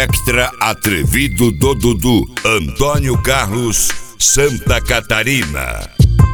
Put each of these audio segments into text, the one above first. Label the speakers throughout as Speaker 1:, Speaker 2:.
Speaker 1: Espectra atrevido do Dudu, Antônio Carlos, Santa Catarina.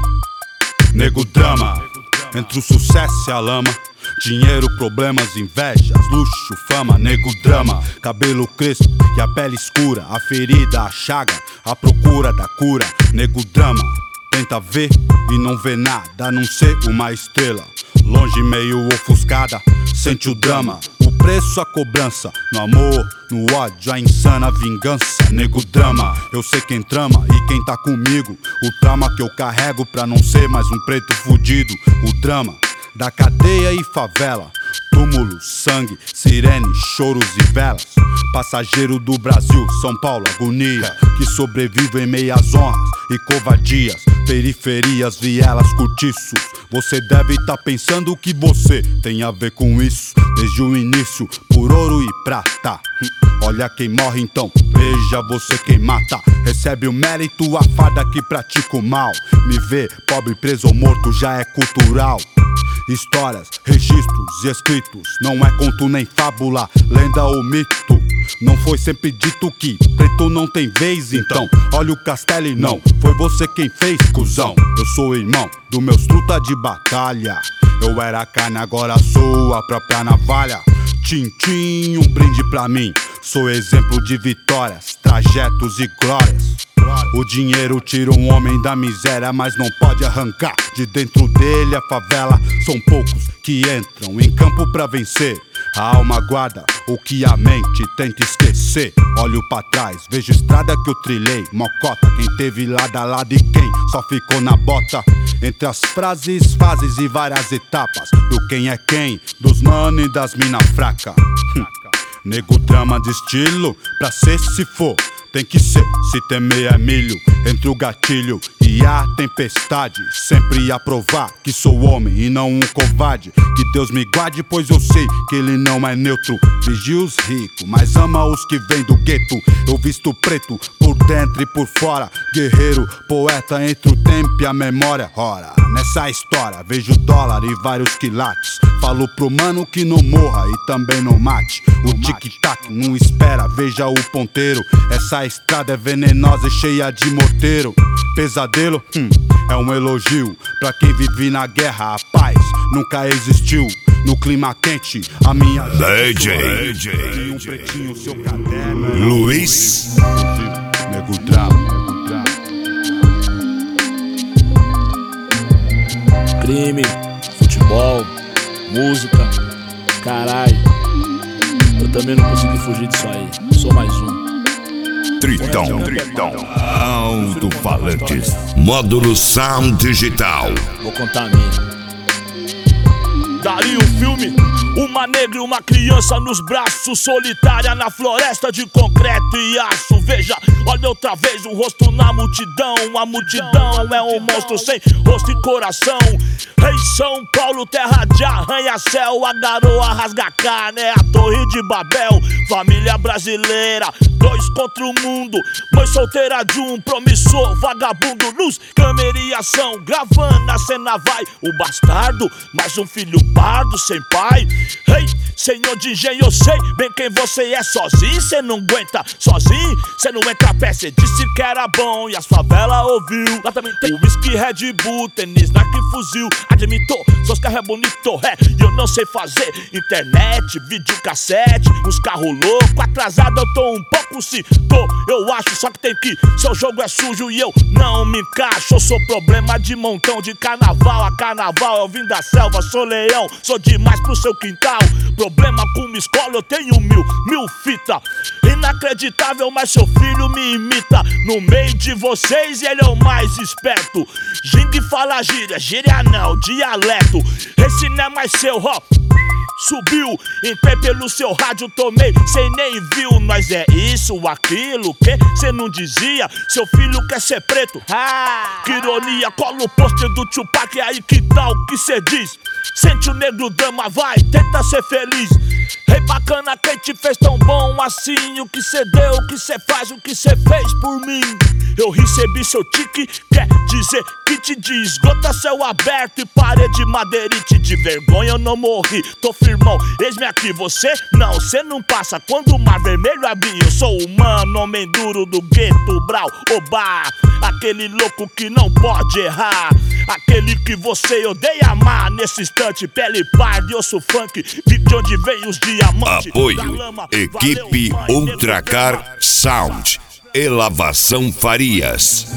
Speaker 2: Nego drama, entre o sucesso e a lama. Dinheiro, problemas, invejas, luxo, fama. Nego drama, cabelo crespo e a pele escura. A ferida, a chaga, a procura da cura. Nego drama, tenta ver e não vê nada, a não ser uma estrela longe, meio ofuscada. Sente o drama, o preço, a cobrança. No amor, no ódio, a insana vingança. Nego drama, eu sei quem trama e quem tá comigo. O trauma que eu carrego pra não ser mais um preto fudido. O drama da cadeia e favela, túmulo, sangue, sirene, choros e velas. Passageiro do Brasil, São Paulo, agonia, que sobrevive em meias honras e covardias. Periferias, vielas, cortiços. Você deve estar pensando que você tem a ver com isso. Desde o início, por ouro e prata. Olha quem morre então, veja você quem mata. Recebe o mérito, a farda que pratica o mal. Me ver pobre, preso ou morto já é cultural. Histórias, registros e escritos, não é conto nem fábula, lenda ou mito. Não foi sempre dito que preto não tem vez, então olha o castelo e não foi você quem fez, cuzão. Eu sou irmão dos meus truta de batalha. Eu era carne, agora sou a própria navalha. Tintim, um brinde pra mim. Sou exemplo de vitórias, trajetos e glórias. O dinheiro tira um homem da miséria, mas não pode arrancar de dentro dele a favela. São poucos que entram em campo pra vencer. A alma guarda o que a mente tenta esquecer. Olho pra trás, vejo estrada que eu trilhei. Mocota, quem teve lado a lado e quem só ficou na bota. Entre as frases, fases e várias etapas do quem é quem, dos mano e das mina fraca. Nego drama de estilo, pra ser se for tem que ser, se temer é milho. Entre o gatilho e a tempestade, sempre a provar que sou homem e não um covarde. Que Deus me guarde, pois eu sei que ele não é neutro. Vigia os ricos, mas ama os que vêm do gueto. Eu visto preto por dentro e por fora. Guerreiro, poeta entre o tempo e a memória. Ora, nessa história vejo dólar e vários quilates. Falo pro mano que não morra e também não mate. O tic-tac não espera, veja o ponteiro. Essa estrada é venenosa e cheia de morteiro. Pesadelo, é um elogio pra quem vive na guerra. A paz nunca existiu. No clima quente, a minha
Speaker 1: DJ
Speaker 2: e um pretinho, seu caderno
Speaker 1: Luiz
Speaker 2: Nego drama.
Speaker 3: Crime, futebol, música, caralho. Eu também não consegui fugir disso aí. Sou mais um.
Speaker 1: Tritão, alto-falantes, módulo sound digital.
Speaker 3: Vou contar a minha. Daria um filme, uma negra e uma criança nos braços, solitária na floresta de concreto e aço. Veja, olha outra vez um rosto na multidão. A multidão é um monstro sem rosto e coração. Rei São Paulo, terra de arranha-céu. A garoa rasga carne, é a torre de Babel. Família brasileira, dois contra o mundo. Mãe solteira de um promissor vagabundo. Luz, câmera e ação, gravando a cena vai. O bastardo, mais um filho pardo sem pai. Rei, senhor de engenho, eu sei bem quem você é. Sozinho cê não aguenta, sozinho cê não entra a pé. Cê disse que era bom e as favelas ouviu. Lá também tem whisky, Red Bull, tênis, Nike, fuzil. Admito, seus carros é bonito, e eu não sei fazer internet, videocassete, uns carros loucos. Atrasado eu tô um pouco, se tô, eu acho. Só que tem que, seu jogo é sujo e eu não me encaixo. Eu sou problema de montão, de carnaval a carnaval. Eu vim da selva, sou leão, sou demais pro seu quintal. Problema com uma escola, eu tenho mil fita. Inacreditável, mas seu filho me imita. No meio de vocês ele é o mais esperto. Gingue fala gíria, gíria não, dialeto. Esse não é mais seu, ó. Subiu, entrei pelo seu rádio, tomei, cê nem viu. Nós é isso, aquilo, que cê não dizia. Seu filho quer ser preto, que ironia. Cola o pôster do Tupac, aí que tal que cê diz? Sente o negro drama, vai, tenta ser feliz. Rei pra bacana, quem te fez tão bom assim? O que cê deu, o que cê faz, o que cê fez por mim? Eu recebi seu tique, quer dizer que te esgota céu aberto e parede madeirite. De vergonha eu não morri, tô firmão, eis-me aqui. Você não, cê não passa quando o mar vermelho abrir. Eu sou humano, homem duro do gueto, brau, obá. Aquele louco que não pode errar, aquele que você odeia amar. Nesse instante, pele parda e osso funk, vi de onde vem os diamantes.
Speaker 1: Apoio, equipe Ultracar Sound e Lavação Farias.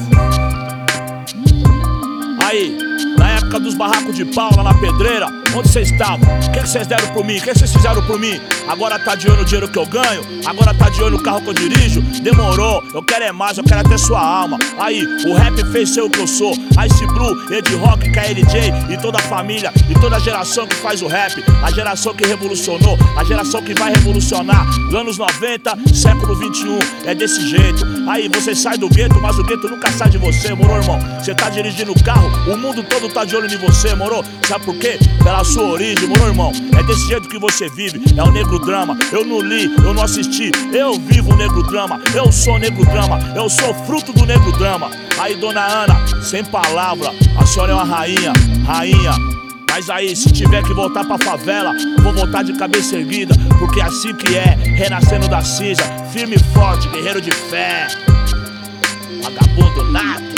Speaker 3: Aí, na época dos barracos de pau lá na pedreira, onde vocês estavam? O que vocês deram por mim? O que vocês fizeram por mim? Agora tá de olho no dinheiro que eu ganho? Agora tá de olho no carro que eu dirijo? Demorou, eu quero é mais, eu quero até sua alma. Aí, o rap fez ser o que eu sou. Ice Blue, Ed Rock, KLJ e toda a família e toda a geração que faz o rap. A geração que revolucionou, a geração que vai revolucionar. Anos 90, século 21, é desse jeito. Aí, você sai do gueto, mas o gueto nunca sai de você, moro, irmão? Você tá dirigindo o carro, o mundo todo tá de olho em você, moro? Sabe por quê? Pela sua origem, moro, irmão? É desse jeito que você vive, é o negro drama. Eu não li, eu não assisti, eu vivo o negro drama. Eu sou negro drama, eu sou fruto do negro drama. Aí, dona Ana, sem palavra, a senhora é uma rainha, rainha. Mas aí, se tiver que voltar pra favela, vou voltar de cabeça erguida, porque é assim que é, renascendo da cinza, firme e forte, guerreiro de fé. Vagabundo nada.